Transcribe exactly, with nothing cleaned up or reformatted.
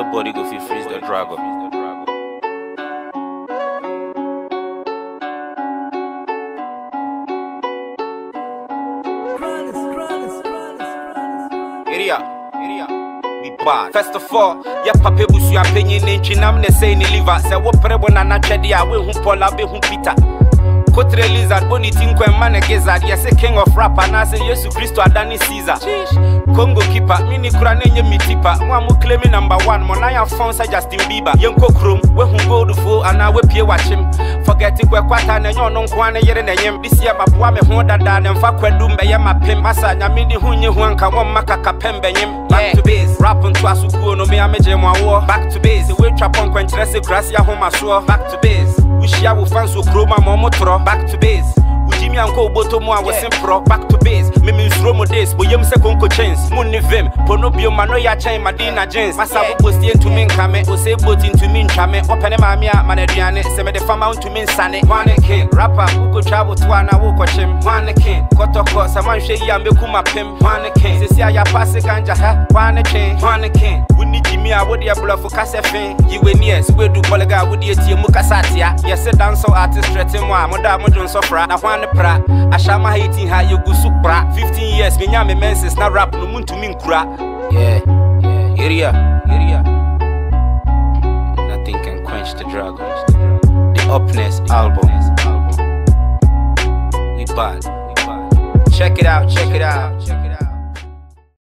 Nobody go fit freeze the dragon. Area, area, we bad. First of all, ya papa busu ya penye nenchi nam ne say ni liver. Se wo prebo na na chedi ya we hu Paula be hu Peter. Kotre lizard boni tinkwe mane gezard. Ya se king of rap and I say Yesu Christo adani Caesar. Congo keeper, mini kura nenye mitipa. Mwa mu claiming number one, mona ya fonsa Justin Bieber. Yenko krum, we hu gold fo ana we pie watch him. Forget it, we kwata na nyo non kwane yere na yem. This year mabwa me hu dada na mfa kwedu mbe ye mapem. Masa nyamidi hunye huanka wa maka kapembe nyem. Back to base, rap onto asukuo no me ameje mwa wo. Back to base, we trap on kwenchirese grasi ya homa suo. Back to base, wishi ya wufansu kroma momotro. Back to base, ujimi anko uboto mwa wasim pro. Back to base, mimi nzromo days, bo yem se konko chains. Muni vim, pono bio mano ya chain madina jeans. Masa wuposti entu min kame, ose boti entu min chame. Opene mamia manedriane, seme de fama untu min sane. One king, rapper, uko travel tuana wuko chim. One king, kotoko, saman she ya meku mapim. One king, sisi ya pase kanja ha. One king, one king. Wuni jimi a wodi ya bluff kase fin. Yiwe nies, we do kolega wodi eti muka satia. Yese dancer artist strete mwa, moda modun sofra. Na one pra, ashama hating ha yogu supra. Fifteen years, me nyame menses na rap no muntu min kura. Yeah, yeah, area, area. Nothing can quench the dragon. The Upness album. We bad, we bad. Check it out, check it out, check it out.